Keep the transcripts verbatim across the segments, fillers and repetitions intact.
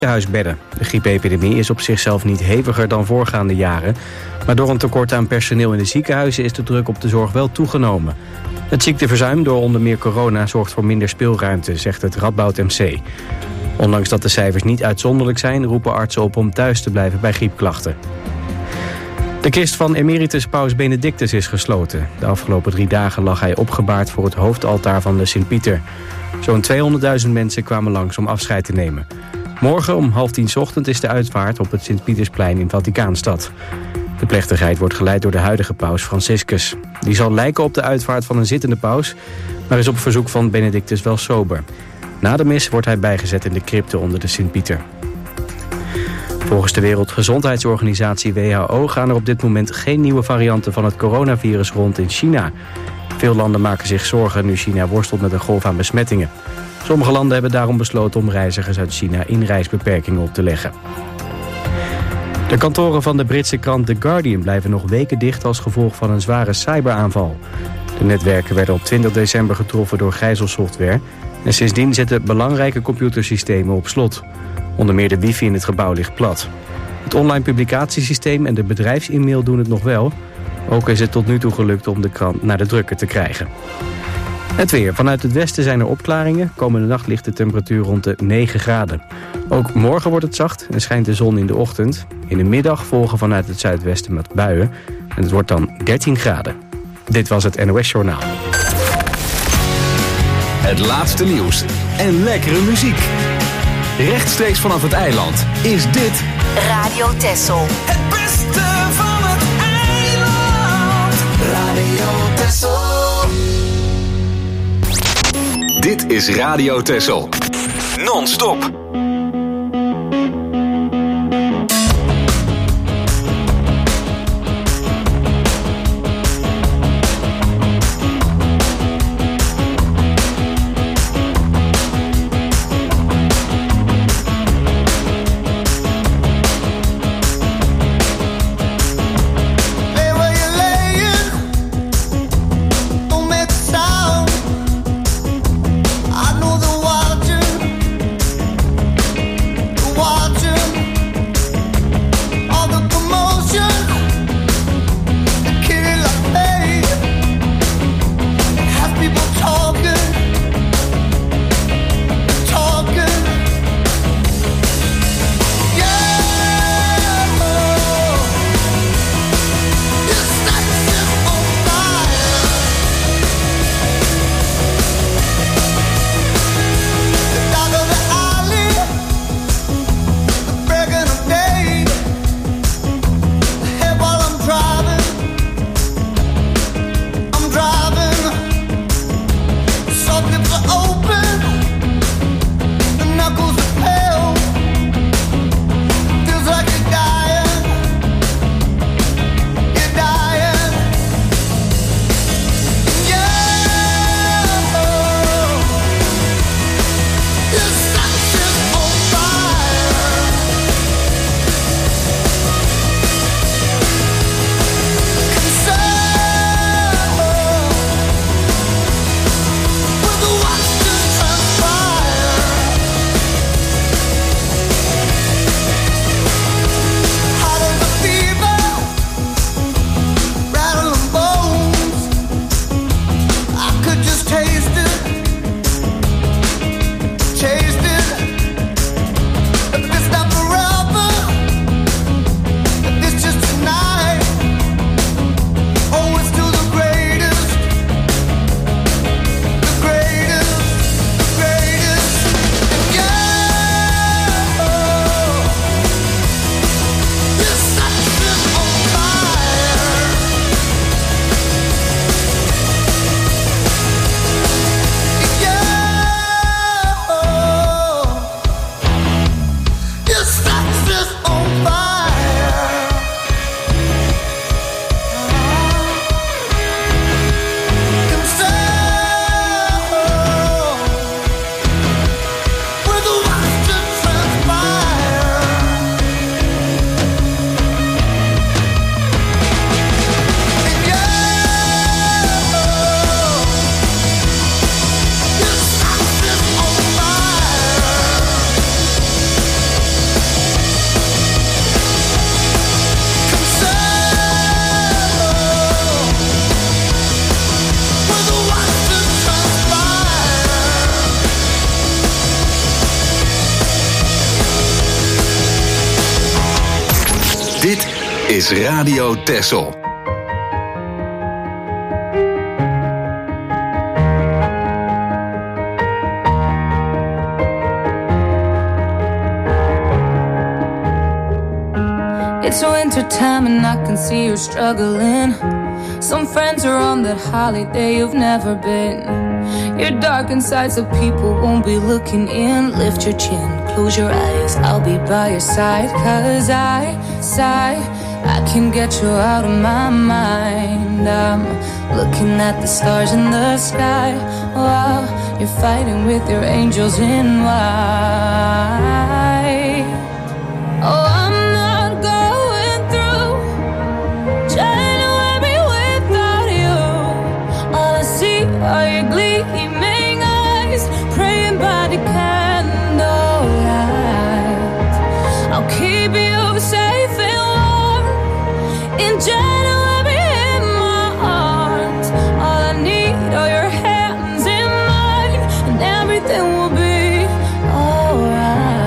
ziekenhuisbedden. De griepepidemie is op zichzelf niet heviger dan voorgaande jaren, maar door een tekort aan personeel in de ziekenhuizen is de druk op de zorg wel toegenomen. Het ziekteverzuim door onder meer corona zorgt voor minder speelruimte, zegt het Radboud M C. Ondanks dat de cijfers niet uitzonderlijk zijn, roepen artsen op om thuis te blijven bij griepklachten. De kist van emeritus paus Benedictus is gesloten. De afgelopen drie dagen lag hij opgebaard voor het hoofdaltaar van de Sint-Pieter. Zo'n tweehonderdduizend mensen kwamen langs om afscheid te nemen. Morgen om half tien 's ochtend is de uitvaart op het Sint-Pietersplein in Vaticaanstad. De plechtigheid wordt geleid door de huidige paus Franciscus. Die zal lijken op de uitvaart van een zittende paus, maar is op verzoek van Benedictus wel sober. Na de mis wordt hij bijgezet in de crypte onder de Sint-Pieter. Volgens de Wereldgezondheidsorganisatie W H O gaan er op dit moment geen nieuwe varianten van het coronavirus rond in China. Veel landen maken zich zorgen nu China worstelt met een golf aan besmettingen. Sommige landen hebben daarom besloten om reizigers uit China inreisbeperkingen op te leggen. De kantoren van de Britse krant The Guardian blijven nog weken dicht als gevolg van een zware cyberaanval. De netwerken werden op twintig december getroffen door gijzelsoftware en sindsdien zitten belangrijke computersystemen op slot. Onder meer de wifi in het gebouw ligt plat. Het online publicatiesysteem en de bedrijfs-e-mail doen het nog wel. Ook is het tot nu toe gelukt om de krant naar de drukker te krijgen. Het weer. Vanuit het westen zijn er opklaringen. Komende nacht ligt de temperatuur rond de negen graden. Ook morgen wordt het zacht en schijnt de zon in de ochtend. In de middag volgen vanuit het zuidwesten met buien. En het wordt dan dertien graden. Dit was het N O S Journaal. Het laatste nieuws en lekkere muziek. Rechtstreeks vanaf het eiland is dit Radio Texel. Het beste van het eiland. Radio Texel. Dit is Radio Texel. Non-stop. Dit is Radio Texel. It's winter time and I can see you're struggling. Some friends are on that holiday you've never been. You're dark inside so people won't be looking in. Lift your chin, close your eyes, I'll be by your side. Cause I, sigh, I can get you out of my mind. I'm looking at the stars in the sky while you're fighting with your angels in white. Oh, I'm not going through January without you. All I see are your gleaming eyes, praying by the candlelight. I'll keep you safe and warm in January in my arms. All I need are your hands in mine, and everything will be alright.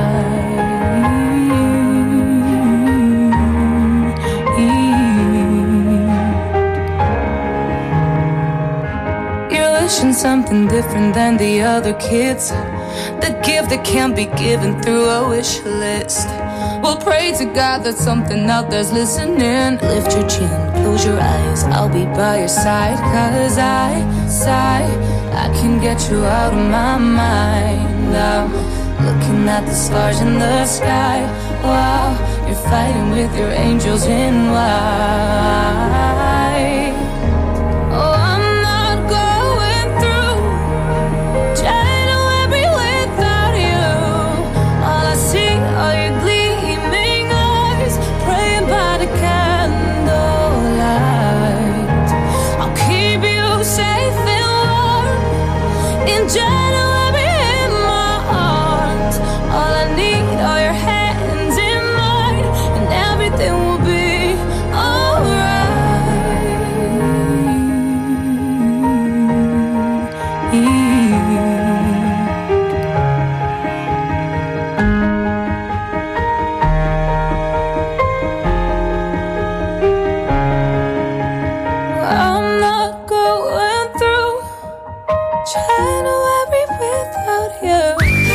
You're wishing something different than the other kids. The gift that can't be given through a wish list. We'll pray to God that something out there's listening. Lift your chin, close your eyes, I'll be by your side. Cause I, sigh, I can get you out of my mind. I'm looking at the stars in the sky while you're fighting with your angels in white. Oh, I'm not going through January without you. All I see are your gleaming eyes, praying by the candlelight. I'll keep you safe and warm in January in my arms. All I need are your hands in mine, and everything will be alright. I'm not going through January without you.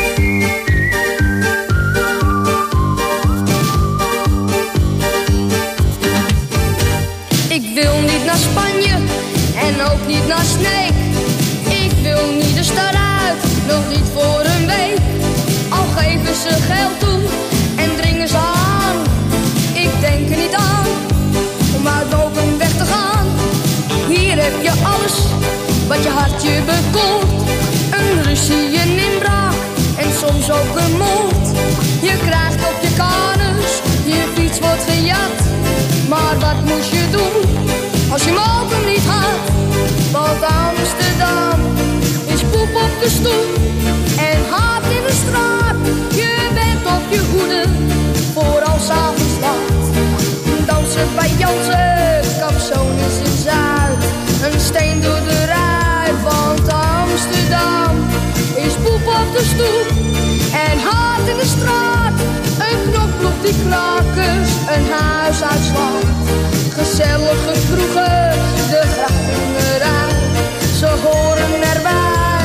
Ik wil niet naar Spanje en ook niet naar Sneek. Ik wil niet de stad uit, nog niet voor een week. Al geven ze geld toe en dringen ze aan. Ik denk er niet aan om uit Mokum weg te gaan. Hier heb je alles wat je hart je bekoort. Een ruzie, een inbraak en soms ook een moord. Je krijgt op je kanus, je fiets wordt gejat. Maar wat moest je doen als je Mokum niet had? Want Amsterdam is poep op de stoep en haat in de straat. Je bent op je hoede voor als avonds laat. Dansen bij Jansen, Capsones in Zuid. Een steen door de ruit, want Amsterdam is poep op de stoep en haat in de straat. Een knokploeg die krakers, een huis uitslaat. Gezellige kroegen, de grachten eruit, ze horen erbij.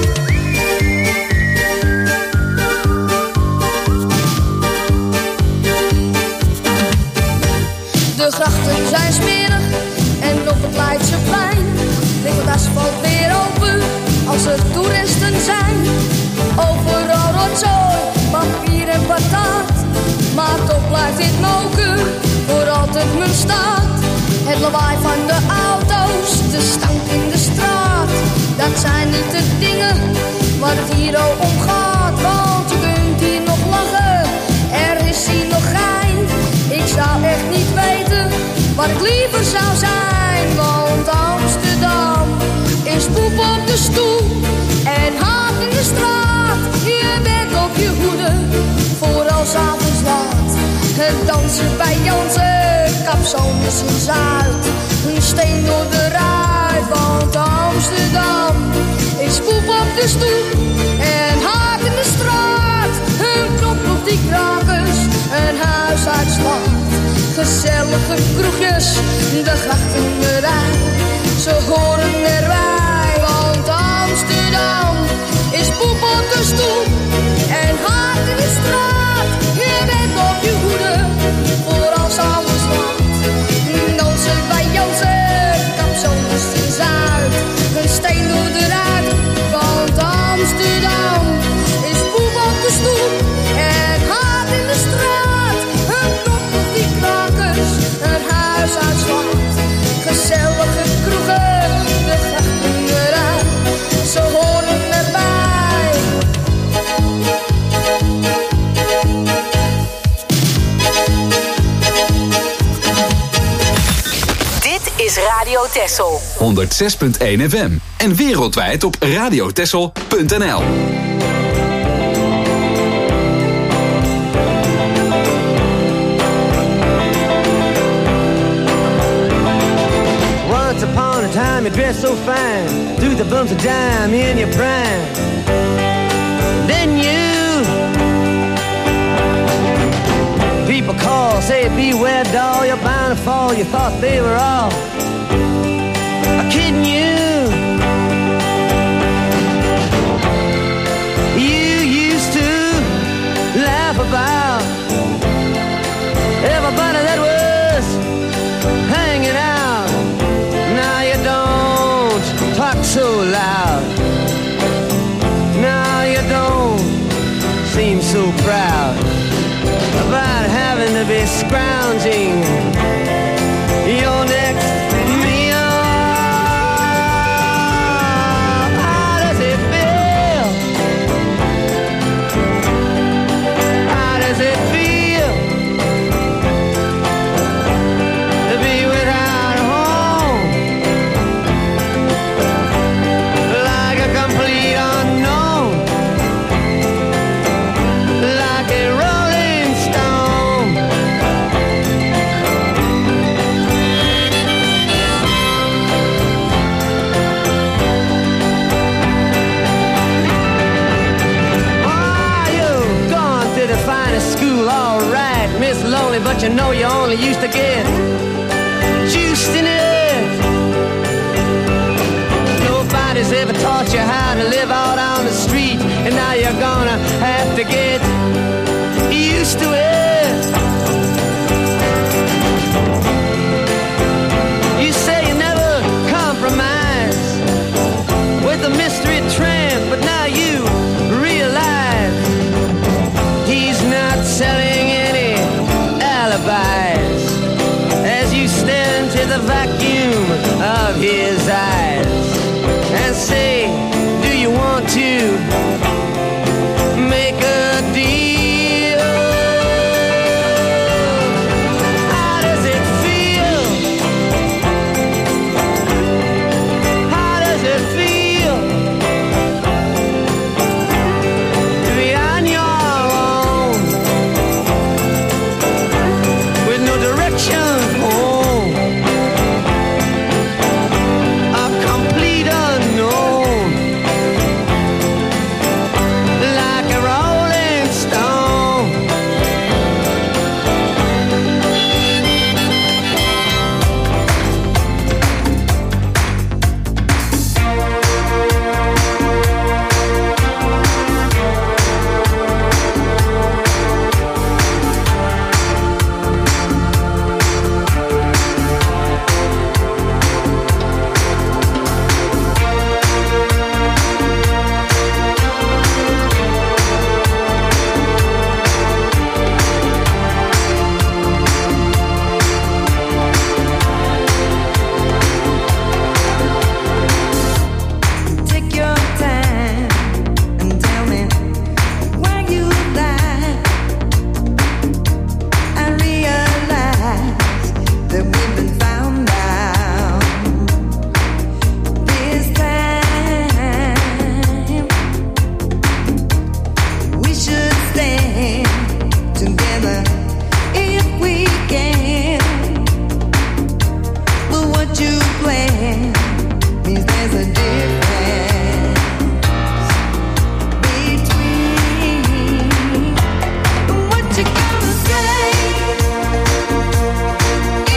De grachten zijn smerig en op het Leidseplein ligt het asfalt weer open als er toeristen zijn. Overal rotzooi, papier en patat, maar toch blijft dit Mokum voor altijd mijn stad. Het lawaai van de auto's, de stank in de straat, dat zijn niet de dingen waar het hier al om gaat. Want je kunt hier nog lachen, er is hier nog gein. Ik zou echt niet weten waar ik liever zou zijn. Want Amsterdam is poep op de stoep en haat in de straat. Je bent op je hoede voor als avonds laat. Het dansen bij Jansen, Capsones in Zuid. Een steen door de ruit, want Amsterdam is poep op de stoep en haat in de straat. Een knop op die krakers, een huis uitslaat. gezellige kroegjes, de grachtenrij, ze horen erbij. Want Amsterdam is poep op de stoep en hard in de straat. Je bent op je hoede voor als alles wat. Dansen bij Jansen, Capsonus in Zuid, een steen door de ruit. Want Amsterdam is poep op de stoep en hard in de straat. Een knop op die krakers, een huis uit zwart. Gezellige kroegen, de grachten eruit, ze horen erbij. Dit is Radio Texel. honderdzes punt één F M en wereldwijd op radiotexel punt n l. Once upon a time you dressed so fine, threw the bumps of dime in your prime. Then you, people call, say beware doll, you're bound to fall. You thought they were all kidding you. You used to laugh about everybody that was hanging out. Now you don't talk so loud. Now you don't seem so proud about having to be scrounging your next meal. How does it feel? How does it feel to be without a home? Like a complete unknown, like a rolling stone. Oh, you've gone to the finest school, all right, Miss Lonely, but you know you only used to get juiced in it. Nobody's ever taught you how to live out on the street, and now you're gonna have to get used to it. You say you never compromise with the mystery tramp, but now you realize he's not selling any alibis as you stare into the vacuum of his eyes and say, do you want to make a deal? How does it feel? How does it feel to be on your own with no direction home? A complete unknown, like a rolling stone. Take your time and tell me where you lie. I realize that we've been found out. This time we should stand together if we can. But what you plan means there's a difference between what you gonna say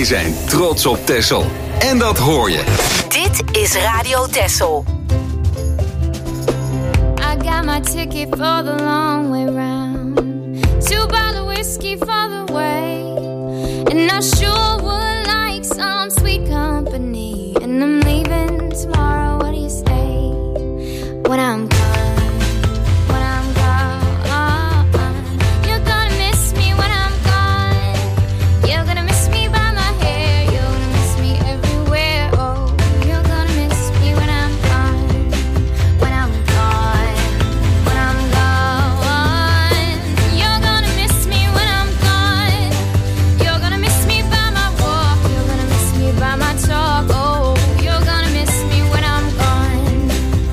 Wij zijn trots op Texel. En dat hoor je. Dit is Radio Texel. I got my ticket for the long way round. Two bottle whiskey for the way. And I sure would like some sweet company. And I'm leaving tomorrow, what do you say? When I'm gone, when I'm gone, you're gonna miss me when I'm gone. You're gonna miss me by my hair. You're gonna miss me everywhere. Oh, you're gonna miss me when I'm gone. When I'm gone, when I'm gone. You're gonna miss me when I'm gone. You're gonna miss me by my walk. You're gonna miss me by my talk. Oh, you're gonna miss me when I'm gone.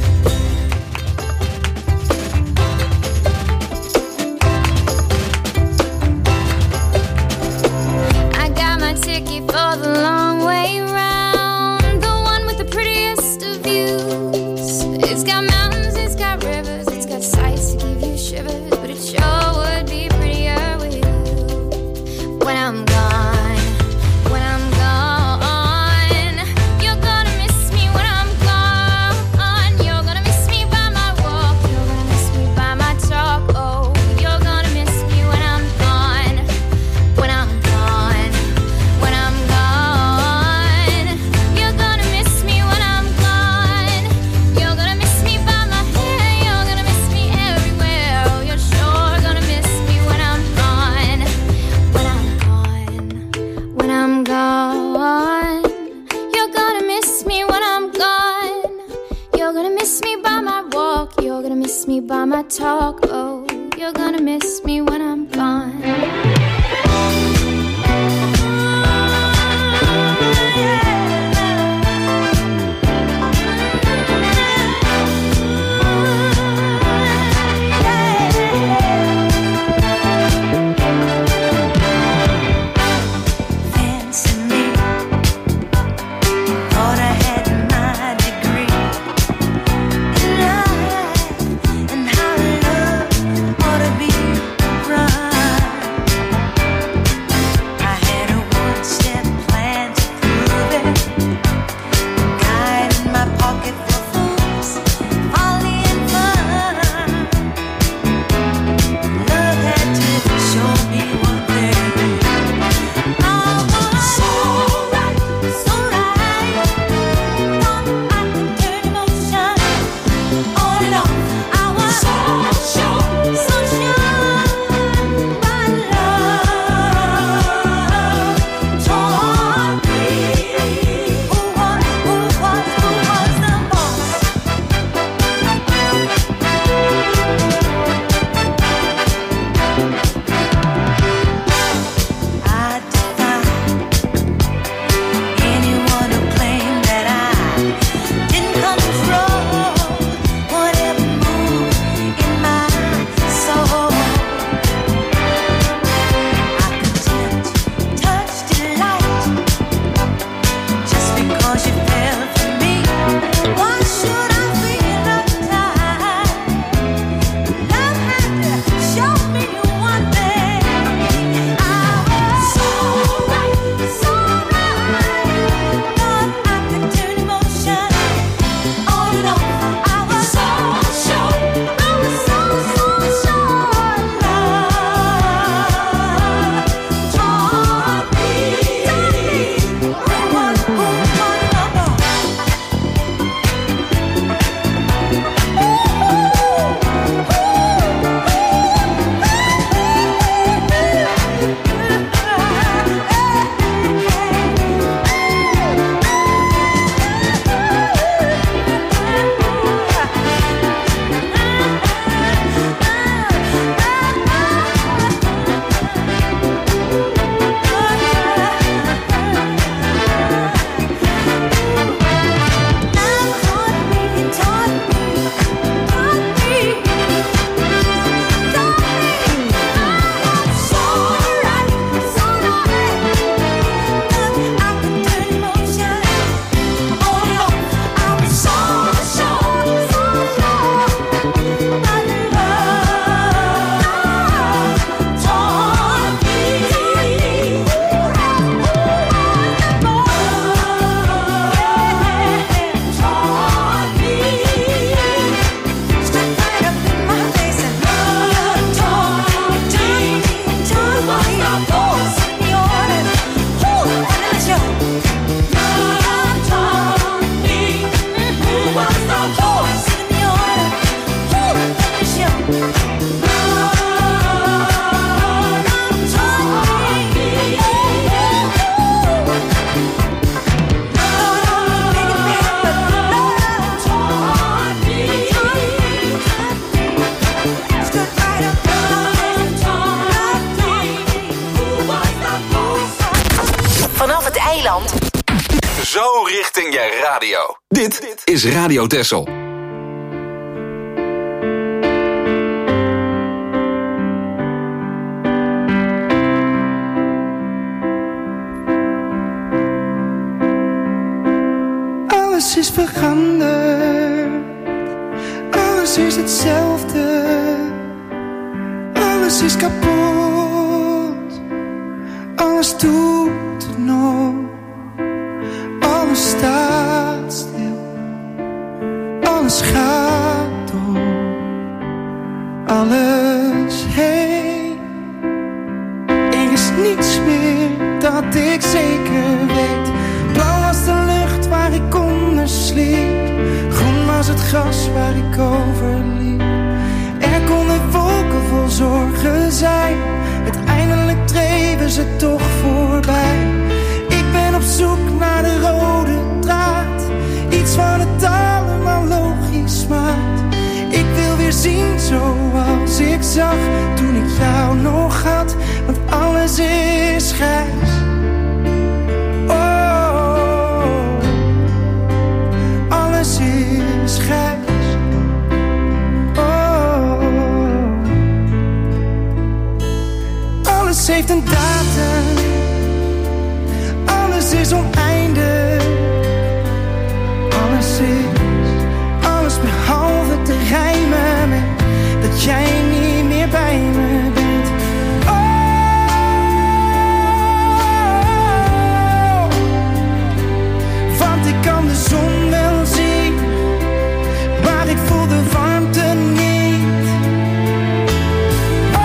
I got my ticket for the long way round, the one with the prettiest of views. It's got mountains, it's got rivers, it's got sights to give you shivers, but it sure would be prettier with you. When I'm gone, when I'm gone, you're gonna miss me when I'm gone. You're gonna miss me by my walk, you're gonna miss me by my talk. Oh, you're gonna miss me when I'm gone. When I'm gone, when I'm gone, you're gonna miss me when I'm gone. You're gonna miss me by my hair, you're gonna miss me everywhere. Oh, you're sure gonna miss me when I'm gone. When I'm gone, when I'm gone, you're gonna miss me when I'm gone. You're gonna miss me by my walk, you're gonna miss me by my talk. Oh, you're gonna miss me when I'm gone. Fancy me, thought I had my degree in life and how love ought to be right. radio. Dit is Radio Texel. Alles is veranderd, alles is hetzelfde, alles is kapot, alles doet nog, alles staat stil, alles gaat door, alles heen. Er is niets meer dat ik zeker weet. Blauw was de lucht waar ik onder sliep, groen was het gras waar ik over liep. Er konden wolken vol zorgen zijn, uiteindelijk dreven ze toch voorbij. Ik ben op zoek naar de rode draad, iets wat het allemaal logisch maakt. Ik wil weer zien zoals ik zag toen ik jou nog had, want alles is grijs. Alles is grijs. Oh. Alles heeft een datum. Alles is oneindig. Alles is, alles behalve te rijmen met dat jij niet meer bij me bent. Ik kan de zon wel zien, maar ik voel de warmte niet. Oh,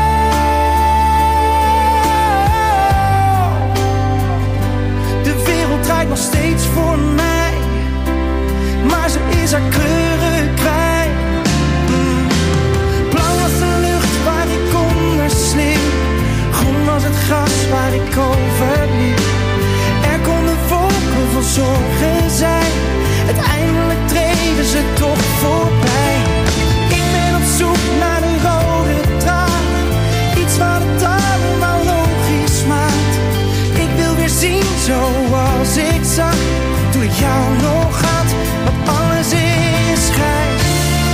de wereld draait nog steeds voor mij, maar ze is haar kleuren kwijt. Mm. Blauw was de lucht waar ik onder sliep, groen was het gras waar ik over liep. Er konden wolken vol zorgen zijn, uiteindelijk dreven ze toch voorbij. Ik ben op zoek naar de rode draad, iets wat het allemaal logisch maakt. Ik wil weer zien zoals ik zag toen ik jou nog had, want alles is grijs.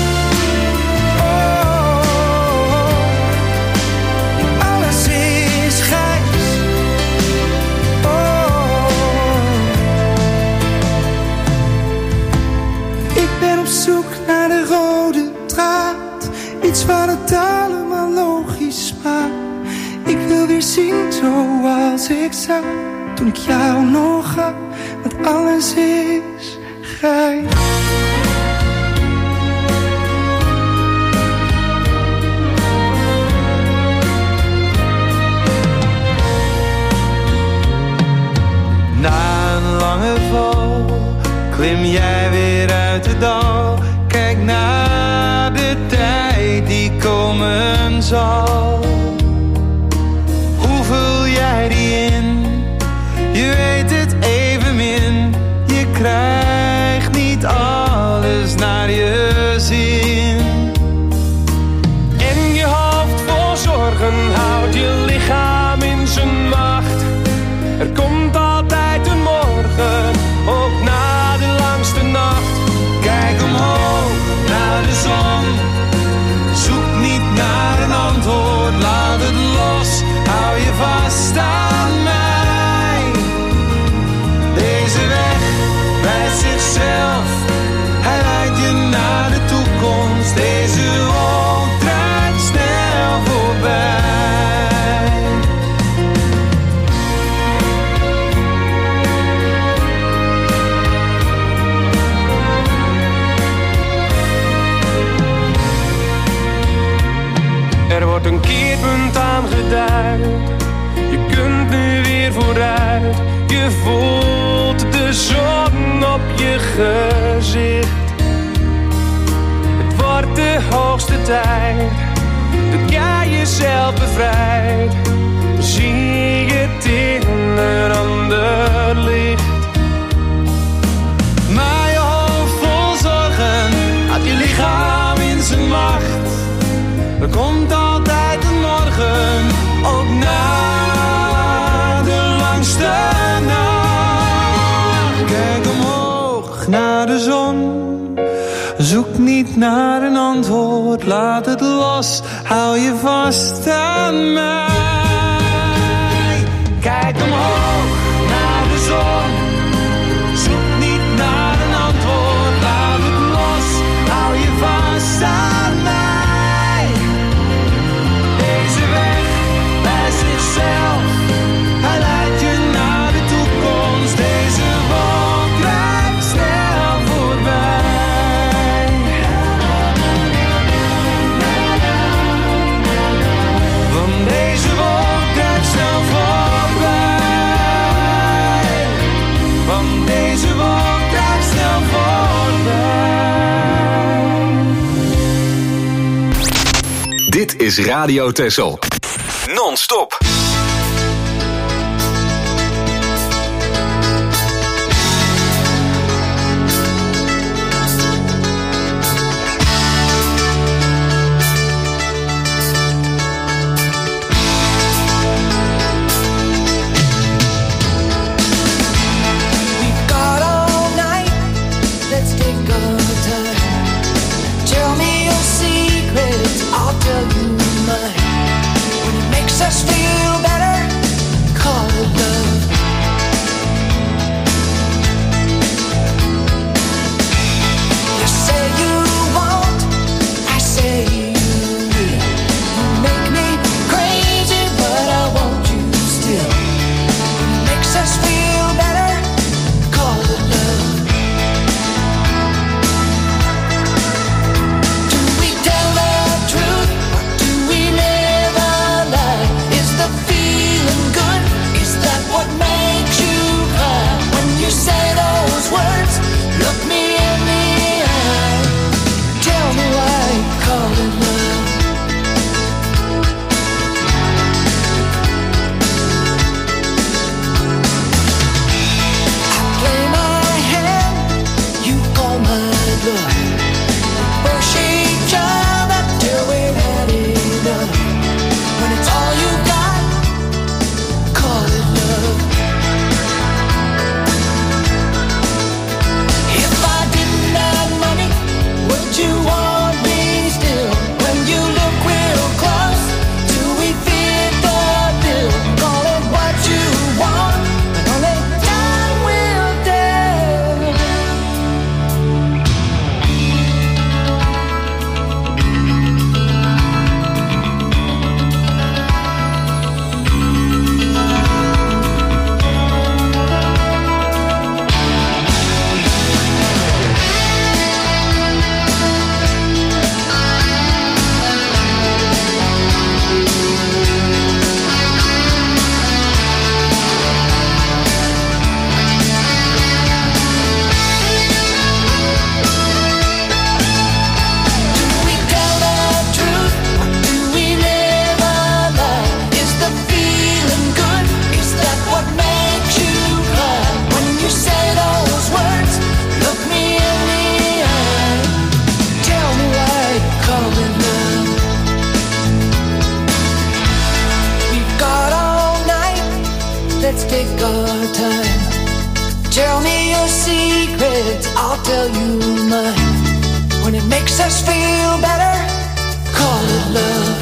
Oh, alles is grijs. Zoek naar de rode draad, iets wat het allemaal logisch maakt. Ik wil weer zien zoals ik zag toen ik jou nog had, want alles is grijs. Na een lange val klim jij weer uit de dal. Kijk naar de tijd die komen zal. Hoe vul jij die in? Je weet het evenmin. Je krijgt niet alles naar je zin. En je hoofd vol zorgen houdt je lichaam in zijn macht. Er komt altijd een morgen, ook na de langste nacht. Kijk omhoog naar de zon, zoek niet naar een antwoord, laat het los, hou je vast aan mij. Deze weg wijst zichzelf, hij leidt je naar de toekomst. Deze wolk draait snel voorbij. Er wordt een keerpunt aangeduid, je kunt nu weer vooruit. Je voelt de zon op je gezicht. Het wordt de hoogste tijd dat jij jezelf bevrijdt. Zie je het in een ander licht. Maar je hoofd vol zorgen had je lichaam in zijn macht. Er komt altijd een morgen, ook na de langste nacht. Kijk omhoog Zoek niet naar een antwoord, laat het los, hou je vast aan mij. Kijk omhoog naar de zon, zoek niet naar een antwoord, laat het los, hou je vast aan mij. Deze weg bij zichzelf, hij leidt je naar de toekomst, deze wolk drijft snel voorbij. Deze wolk drijft snel voorbij. Want deze wolk drijft snel voorbij. Dit is Radio Texel. Non-stop. Us feel better, call it love. You say you won't, I say you will. You make me crazy, but I want you still. It makes us feel better, call it love. Do we tell the truth, or do we live a lie? The feeling good, is that what makes you cry? When you say those words, look me in the eye. Tell me why you call it love. I play my hand, you call my bluff. We push each other till we've had enough. When it's all you got, call it love. If I didn't have money, would you want me still? When you look real close, do we fit the bill? Call it what you want, but only time will tell. Let's take our time. Tell me your secrets, I'll tell you mine. When it makes us feel better, call it love.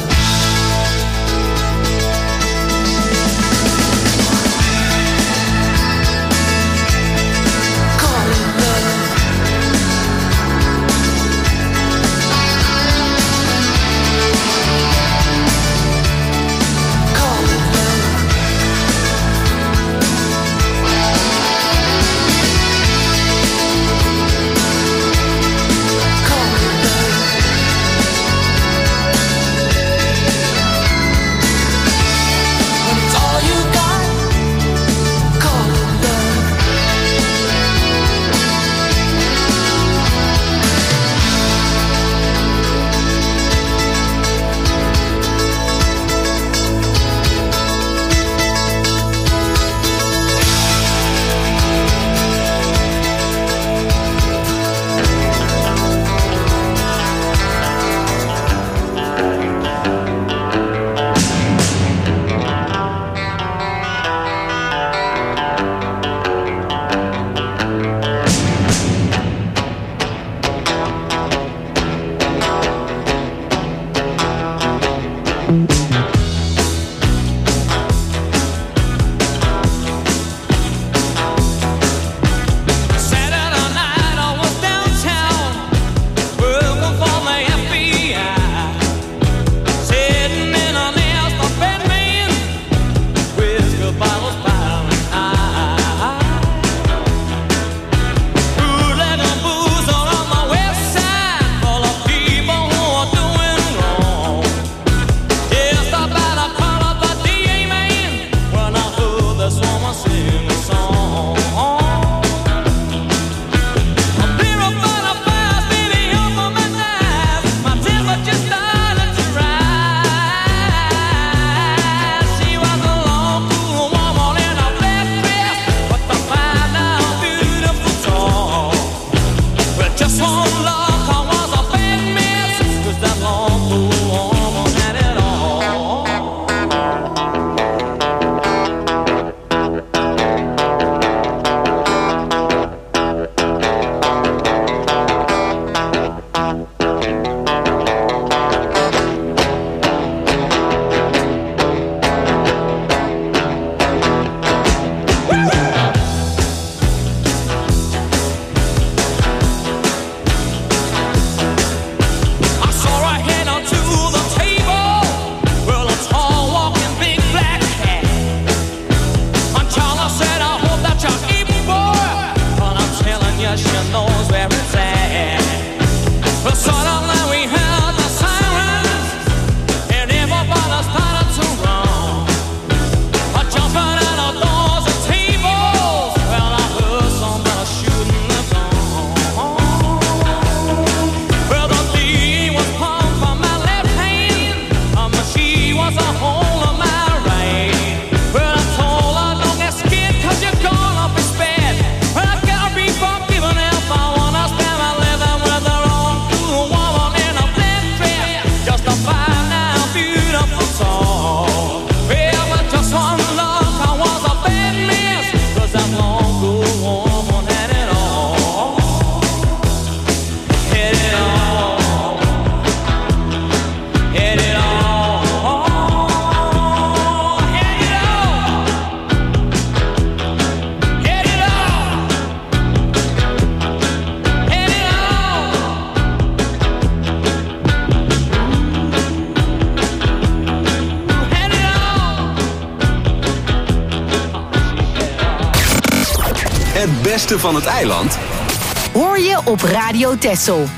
beste van het eiland? Hoor je op Radio Texel.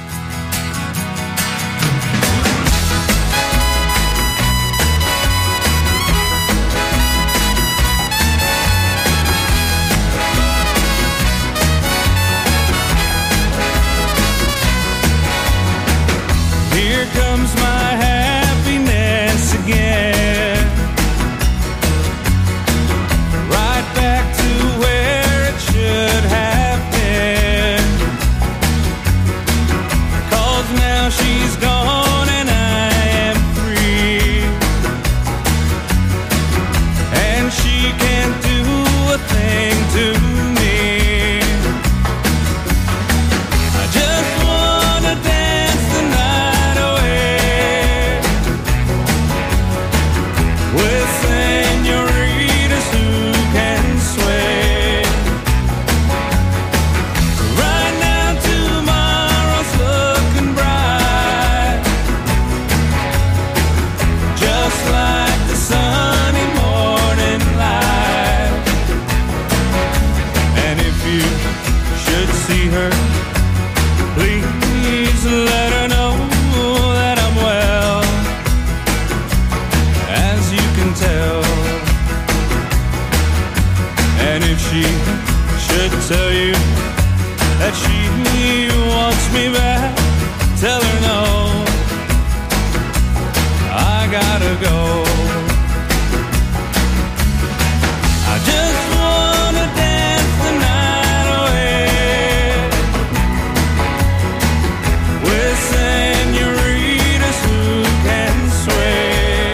Here comes my happiness again. Right back to where it should have been. 'Cause now she's gone and I am free. And she can't do a thing to me. I just wanna dance the night away with senoritas who can sway. Right now tomorrow's looking bright, just like the sunny morning light. And if you should see her, please let her know that I'm well, as you can tell. And if she should tell you that she wants me back, tell her no, I gotta go. I just wanna dance the night away with senoritas who can sway.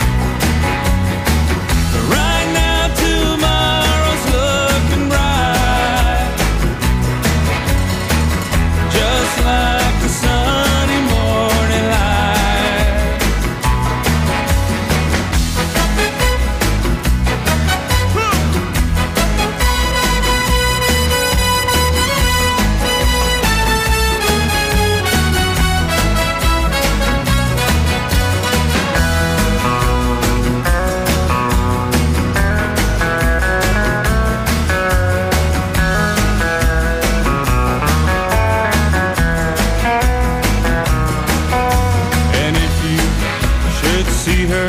Right now tomorrow's looking bright, just like the sunny morning light. And if you should see her,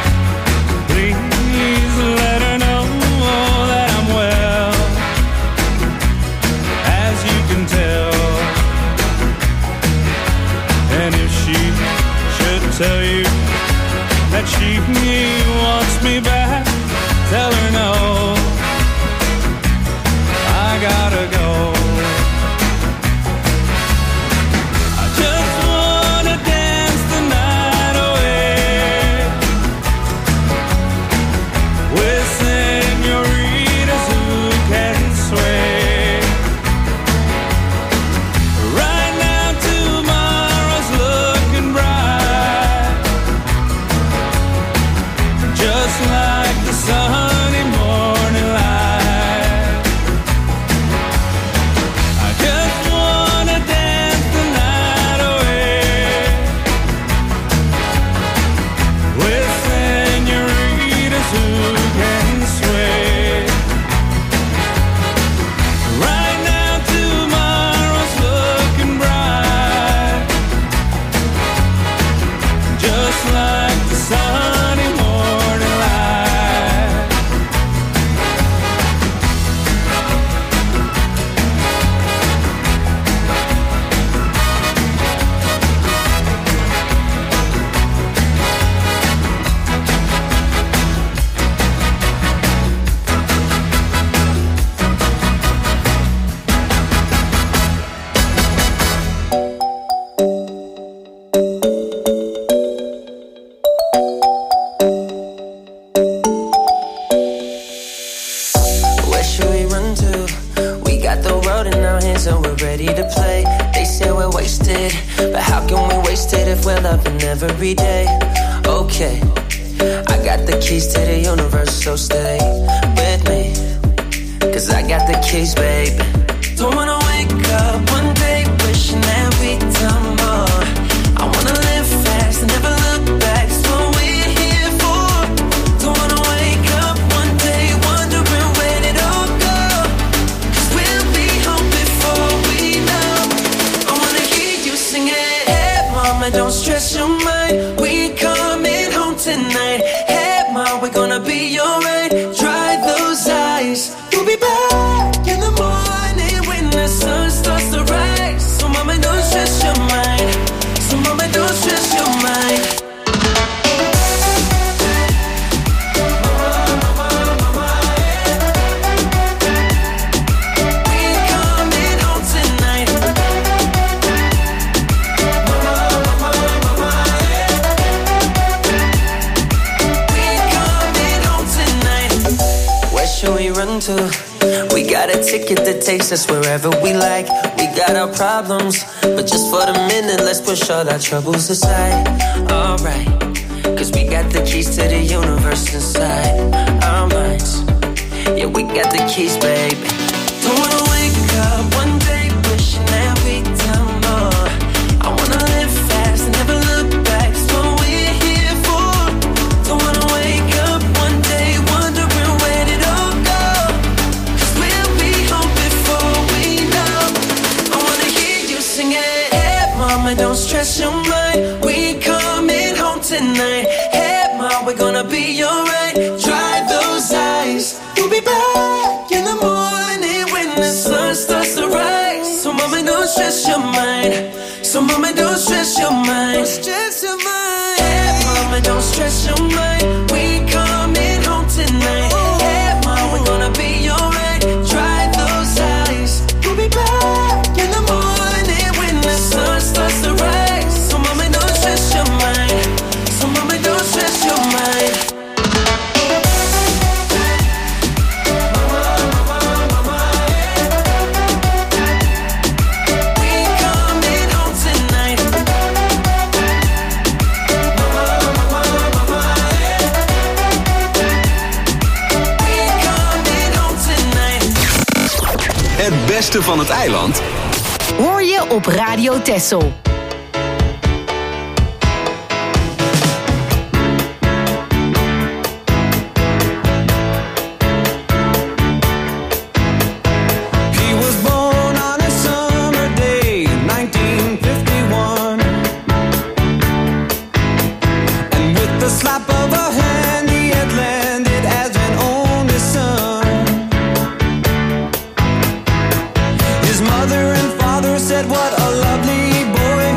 please let her know that I'm well, as you can tell. And if she should tell you that she wants me back, tell her no, I gotta go. I just wanna dance the night away with senoritas who can sway. Right now tomorrow's looking bright, just like the sunny morning light. I just wanna dance the night away with senoritas who can sway. Right now tomorrow's looking bright, just like the sunny morning light. Where should we run to? We got the world in our hands and we're ready to play. They say we're wasted, but how can we waste it if we're loving every day? Okay, I got the keys to the universe, so stay with me, 'cause I got the keys, babe. Don't wanna wake up one day wishing that we'd done more. I wanna live fast and never look back, it's what we're here for. Don't wanna wake up one day wondering where it all go, 'cause we'll be mama, don't stress your mind. We coming home tonight. Hey, ma, we're gonna be alright. Dry those eyes. We'll be back in the morning when the sun starts to rise. So mama, don't stress your mind. So mama, don't stress your mind. To. We got a ticket that takes us wherever we like. We got our problems, but just for the minute, let's push all our troubles aside. Alright, cause we got the keys to the universe inside our minds. Yeah, we got the keys, baby. Don't wanna wake up one day wishing that we'd done more. I wanna live fast and never look back. It's what we're here for. Don't wanna wake up one day wondering where did all go. Mama, don't stress your mind. We coming home tonight. Hey, ma, we're gonna be alright. Dry those eyes. We'll be back in the morning when the sun starts to rise. So mama, don't stress your mind. So mama, don't stress your mind. Don't stress your mind. Hey, mama, don't stress your mind. We coming home tonight. Hey, ma, we're gonna be alright. Dry those eyes. We'll be back in the morning when the sun starts to rise. So mama, don't stress your mind. So mama, don't stress your mind. Het beste van het eiland hoor je op Radio Texel. Mother and father said, what a lovely boy.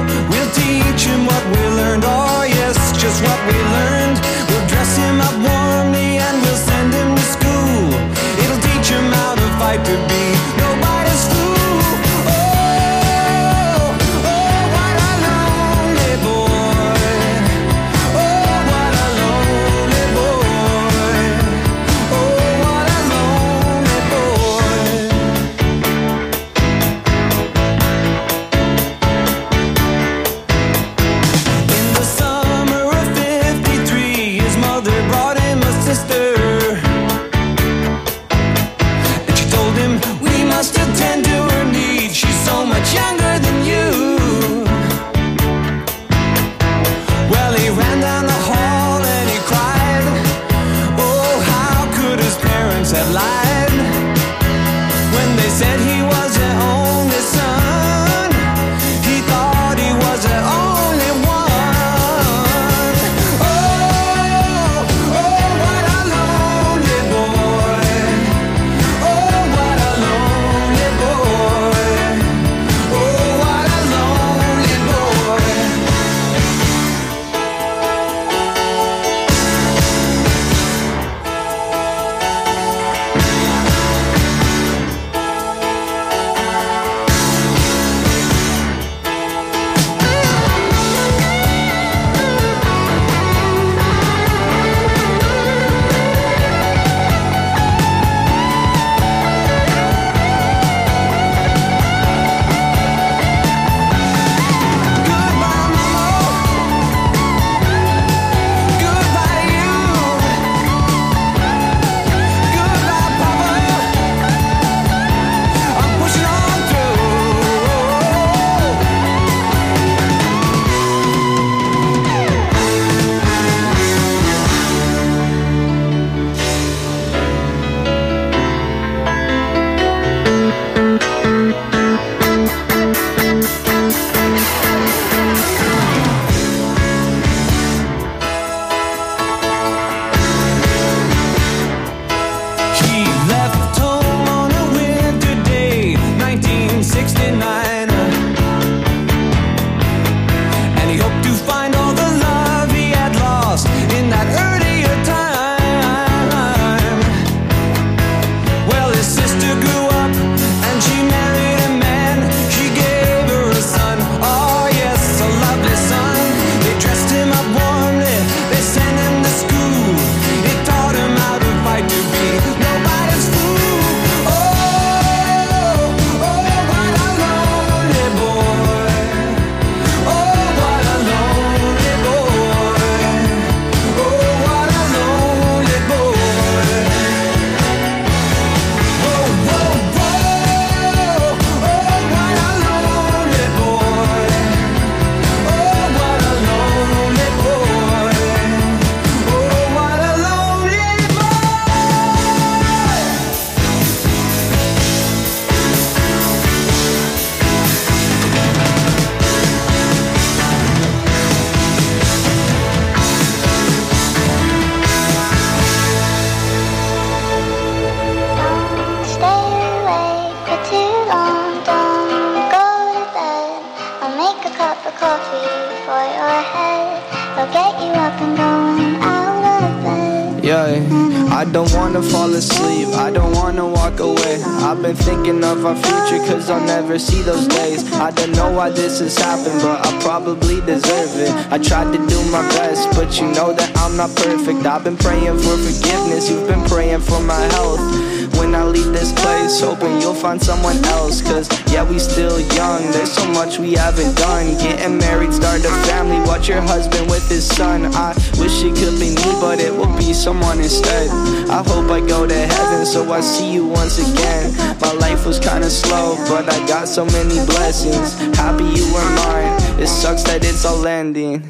make a cup of coffee for your head. I'll get you up and going out of bed. Yeah, I don't wanna fall asleep, I don't wanna walk away. I've been thinking of our future cause I'll never see those days. I don't know why this has happened, but I probably deserve it. I tried to do my best, but you know that I'm not perfect. I've been praying for forgiveness, you've been praying for my health. When I leave this place, hoping you'll find someone else. Cause yeah, we still young, there's so much we haven't done. Getting married, start a family, watch your husband with his son. I wish it could be me, but it will be someone instead. I hope I go to heaven so I see you once again. My life was kinda slow, but I got so many blessings. Happy you were mine, it sucks that it's all ending.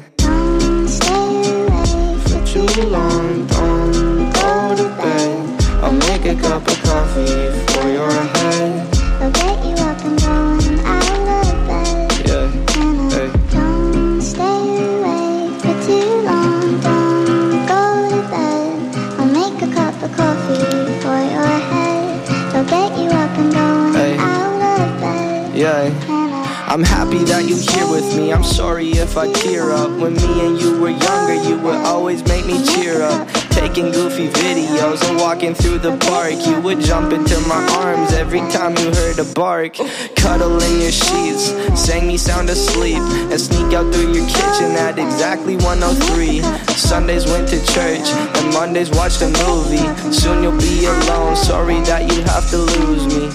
For too long, don't go to bed. I'll make a cup of coffee for your head. I'll get you up and going out of bed. Yeah, hey. Don't stay awake for too long. Don't go to bed. I'll make a cup of coffee for your head. I'll get you up and going hey. out of bed. Yeah. I'm happy that you're here with me. I'm sorry if I tear up. When me and you were younger, you would always make me cheer up. Taking goofy videos and walking through the park. You would jump into my arms every time you heard a bark. Cuddle in your sheets, sang me sound asleep, and sneak out through your kitchen at exactly one oh three. Sundays went to church, and Mondays watched a movie. Soon you'll be alone, sorry that you have to lose me.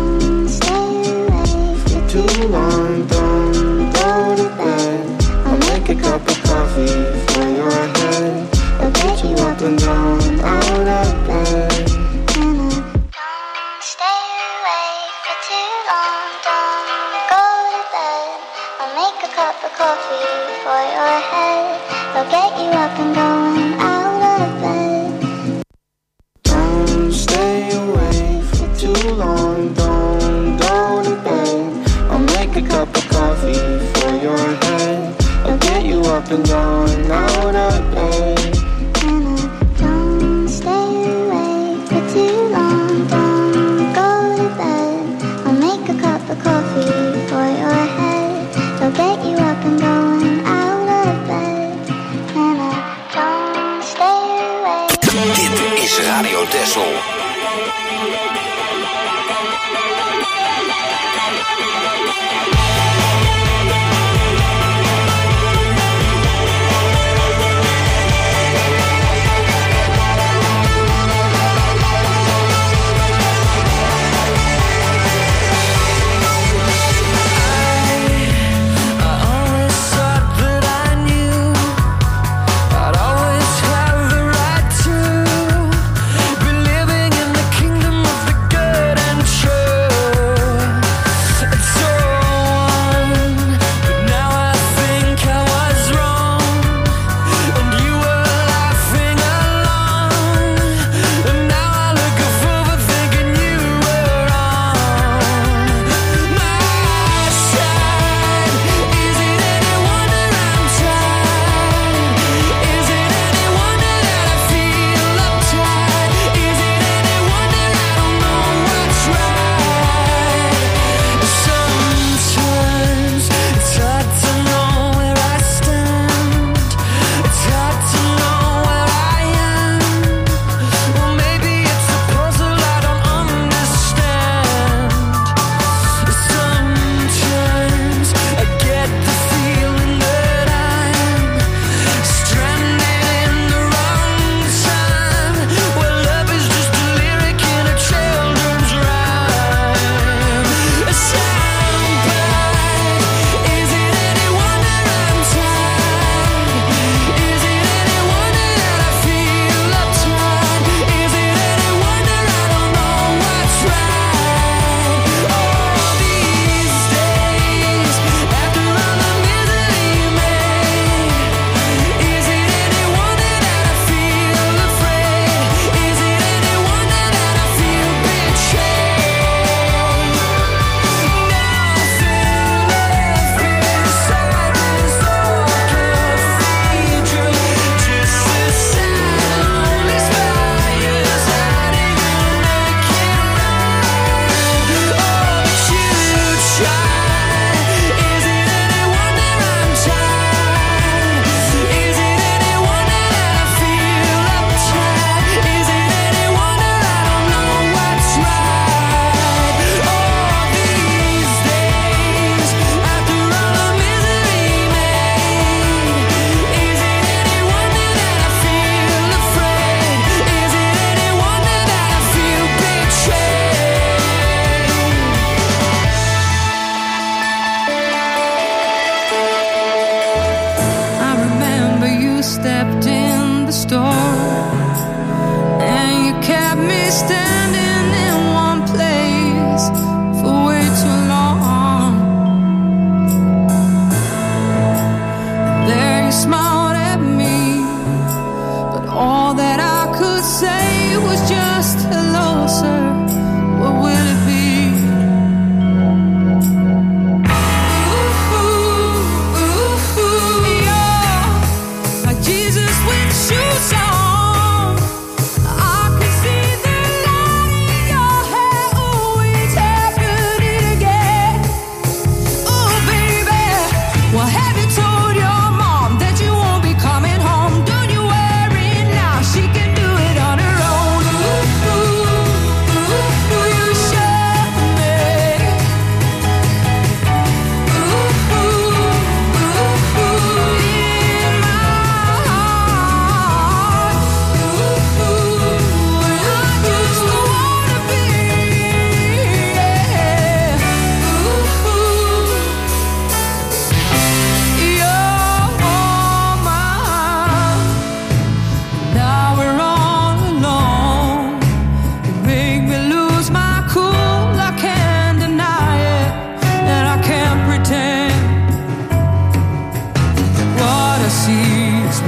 Too long, don't go to bed. I'll make a cup of coffee for your head. I'll get you up and down, out of bed. Don't stay awake for too long, don't go to bed. I'll make a cup of coffee for your head. I'll get you up and going out of bed. Don't stay awake for too long, don't go to bed. I'll make a cup of coffee for your head. I'll get you up and down, out of bed. Don't stay awake for too long, don't go to bed. I'll make a cup of coffee for your head. I'll get you up and going out of bed. Don't stay awake. Dit is Radio Texel.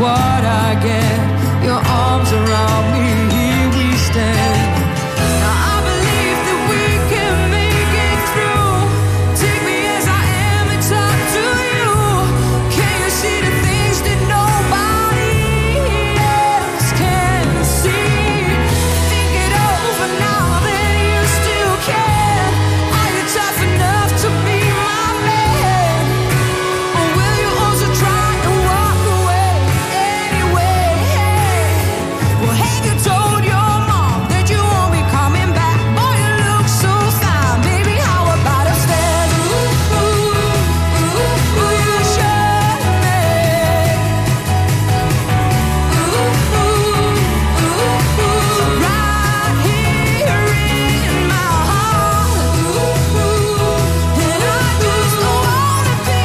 what I get. Your arms around me, here we stand. Now I believe that we can make it through. Take me as I am and talk to you. Can you see the things that nobody else can see? Think it over now, then you still can. Are you tough enough to be my man? Or will you also try and walk away anyway? Well, have you told your mom that you won't be coming back? Boy, you look so fine, baby, how about upstairs? Ooh, ooh, ooh, ooh, you should make. Ooh, ooh, ooh, ooh, right here in my heart. Ooh, ooh, and I just wanna be,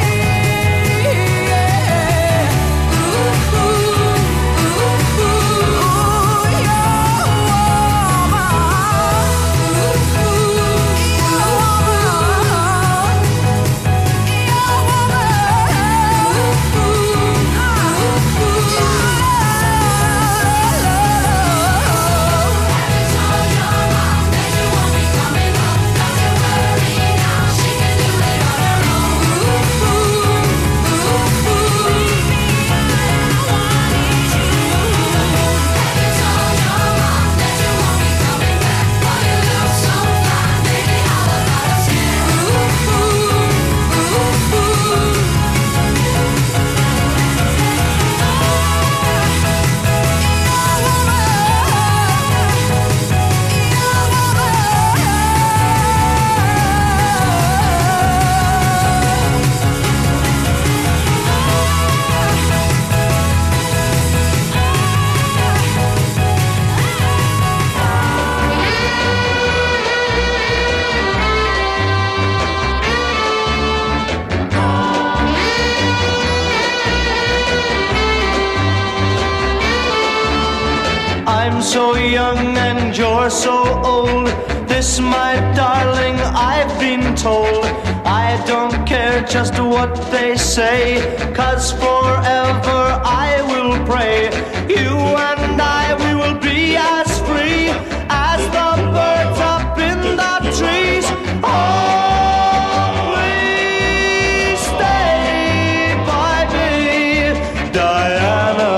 yeah. Ooh, ooh, ooh, ooh, you're a woman. Ooh, ooh, you're I'm so young and you're so old. This, my darling, I've been told. I don't care just what they say, 'cause forever I will pray. You and I, we will be as free as the birds up in the trees. Always stay by me, Diana.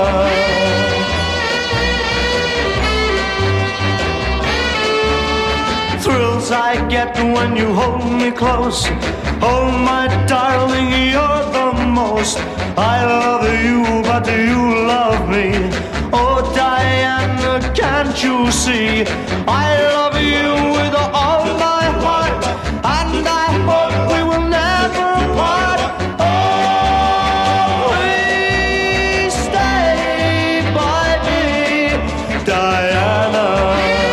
Thrills I get when you hold me close. Oh, my darling, you're the most. I love you, but you love me. Oh, Diana, can't you see? I love you with all my heart, and I hope we will never part. Always stay by me, Diana.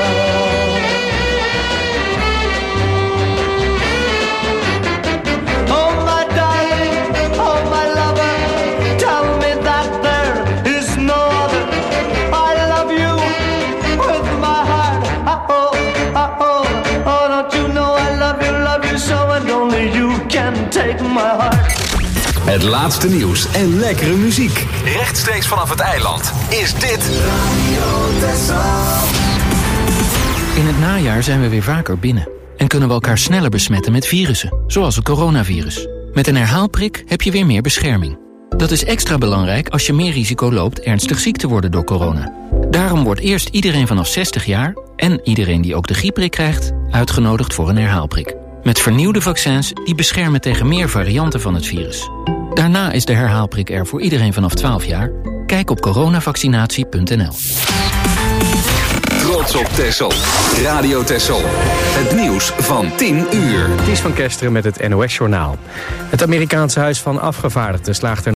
Take my heart. Het laatste nieuws en lekkere muziek. Rechtstreeks vanaf het eiland is dit Radio Texel. In het najaar zijn we weer vaker binnen en kunnen we elkaar sneller besmetten met virussen, zoals het coronavirus. Met een herhaalprik heb je weer meer bescherming. Dat is extra belangrijk als je meer risico loopt ernstig ziek te worden door corona. Daarom wordt eerst iedereen vanaf zestig jaar en iedereen die ook de griepprik krijgt uitgenodigd voor een herhaalprik. Met vernieuwde vaccins die beschermen tegen meer varianten van het virus. Daarna is de herhaalprik er voor iedereen vanaf twaalf jaar. Kijk op coronavaccinatie punt n l. Trots op Texel. Radio Texel. Het nieuws van tien uur. Het is van Kesteren met het N O S-journaal. Het Amerikaanse Huis van Afgevaardigden slaagt er